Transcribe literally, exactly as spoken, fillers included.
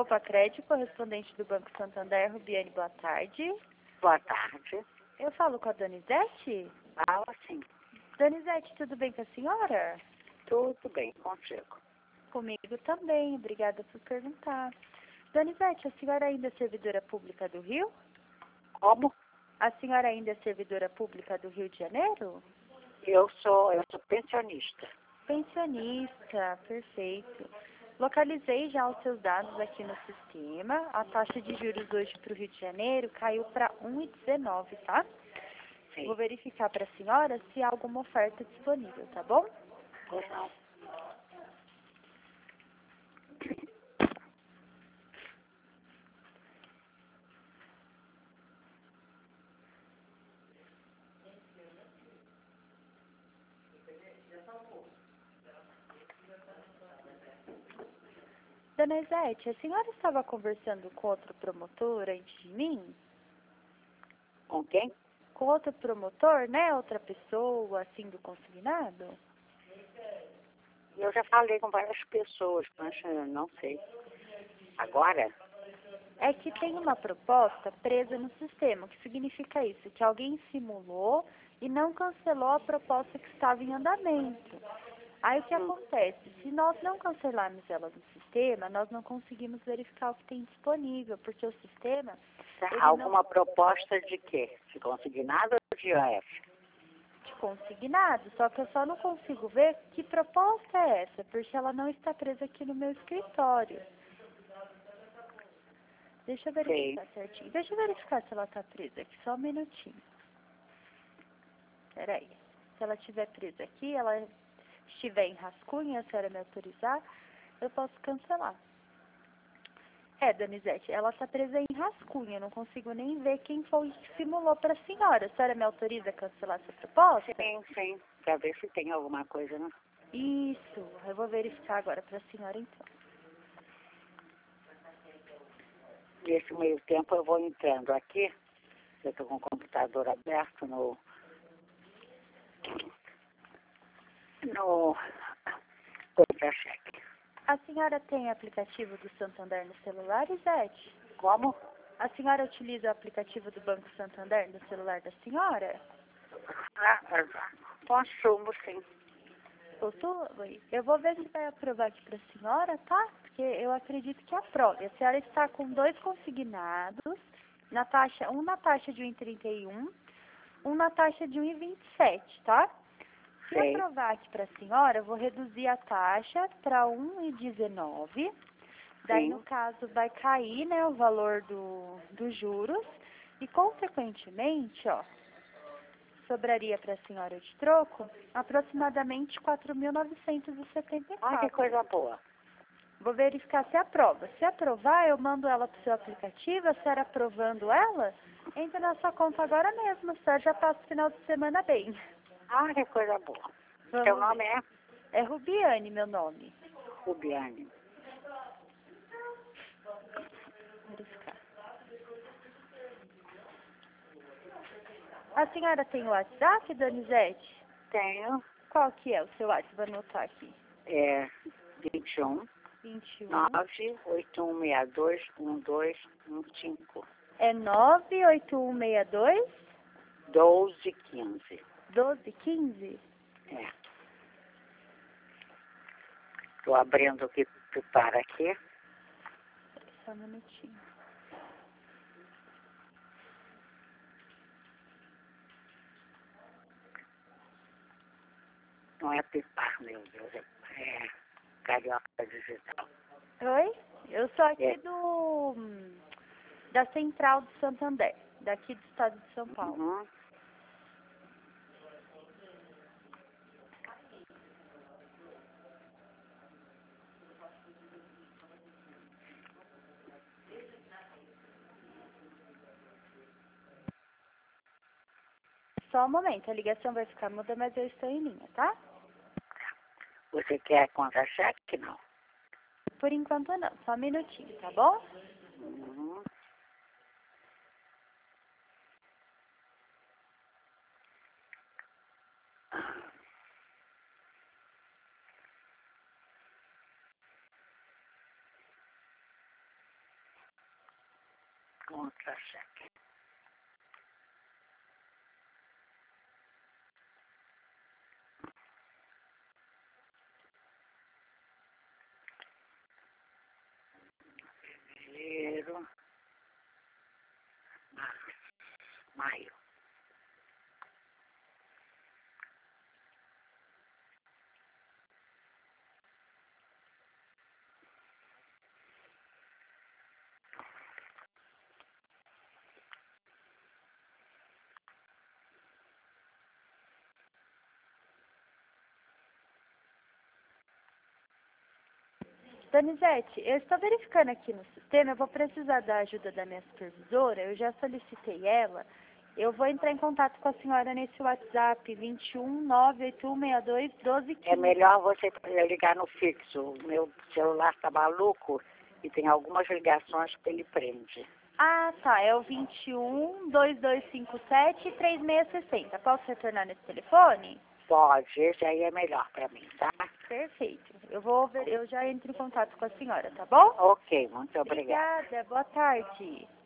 Poupa Crédito, correspondente do Banco Santander, Rubiane, boa tarde. Boa tarde. Eu falo com a Donizete? Fala sim. Donizete, tudo bem com a senhora? Tudo bem contigo. Comigo também, obrigada por perguntar. Donizete, a senhora ainda é servidora pública do Rio? Como? A senhora ainda é servidora pública do Rio de Janeiro? Eu sou, eu sou pensionista. Pensionista, perfeito. Localizei já os seus dados aqui no sistema. A taxa de juros hoje para o Rio de Janeiro caiu para um vírgula dezenove, tá? Sim. Vou verificar para a senhora se há alguma oferta disponível, tá bom? Pois não. Dona Izete, a senhora estava conversando com outro promotor antes de mim? Com quem? Com outro promotor, né? Outra pessoa, assim, do consignado? Eu já falei com várias pessoas, mas eu não sei. Agora? É que tem uma proposta presa no sistema. O que significa isso? Que alguém simulou e não cancelou a proposta que estava em andamento. Aí o que Hum. acontece? Se nós não cancelarmos ela do sistema, nós não conseguimos verificar o que tem disponível, porque o sistema... ele Alguma não... proposta de quê? De consignado ou de I O F? de consignado, só que eu só não consigo ver que proposta é essa, porque ela não está presa aqui no meu escritório. Deixa eu verificar Sim. certinho. Deixa eu verificar se ela está presa aqui, só um minutinho. Peraí. Se ela estiver presa aqui, ela estiver em rascunho, a senhora me autorizar, eu posso cancelar. É, Donizete, ela está presa em rascunho, eu não consigo nem ver quem foi que simulou para a senhora. A senhora me autoriza a cancelar essa proposta? Sim, sim. Pra ver se tem alguma coisa, né? Isso, eu vou verificar agora para a senhora então. Nesse meio tempo eu vou entrando aqui. Eu estou com o computador aberto no... No... Contra-cheque. A senhora tem aplicativo do Santander no celular, Izete? Como? A senhora utiliza o aplicativo do Banco Santander no celular da senhora? Ah, ah, consumo, sim. Doutor, eu vou ver se vai aprovar aqui para a senhora, tá? Porque eu acredito que aprove. A senhora está com dois consignados, na taxa, um na taxa de um vírgula trinta e um, um na taxa de um vírgula vinte e sete, tá? Se Sei. aprovar aqui para a senhora, eu vou reduzir a taxa para um vírgula dezenove. Daí, Sim. no caso, vai cair, né, o valor do, dos juros. E, consequentemente, ó, sobraria para a senhora de troco aproximadamente quatro mil novecentos e setenta e Ai, que quatro. coisa boa. Vou verificar se aprova. Se aprovar, eu mando ela para o seu aplicativo. A senhora aprovando ela, entra na sua conta agora mesmo. A senhora já passa o final de semana bem. Ah, que coisa boa. Vamos Seu ver. nome é? É Rubiane, meu nome. Rubiane. Verificar. A senhora tem o WhatsApp, Donizete? Tenho. Qual que é o seu WhatsApp? Vou anotar aqui. É vinte e um, vinte e um. nove oito um seis dois um dois um cinco. É nove oito um seis dois, doze quinze. doze quinze? É. Estou abrindo aqui para aqui. Só um minutinho. Não é pipar, meu Deus. É carioca digital. Oi? Eu sou aqui É. do da Central do Santander, daqui do estado de São Paulo. Uhum. Só um momento, a ligação vai ficar muda, mas eu estou em linha, tá? Você quer contra-cheque? Não. Por enquanto não, só um minutinho, tá bom? Uhum. Contra-cheque. Fevereiro, março, maio. Donizete, eu estou verificando aqui no sistema, eu vou precisar da ajuda da minha supervisora, eu já solicitei ela, eu vou entrar em contato com a senhora nesse WhatsApp vinte e um, nove oito um, seis dois, doze, quinze. É melhor você ligar no fixo. O meu celular está maluco e tem algumas ligações que ele prende. Ah, tá, é o vinte e um, dois dois cinco sete, três seis seis zero. Posso retornar nesse telefone? Pode, esse aí é melhor para mim, tá? Perfeito. Eu vou ver, eu já entro em contato com a senhora, tá bom? Ok, muito obrigada. Obrigada, boa tarde.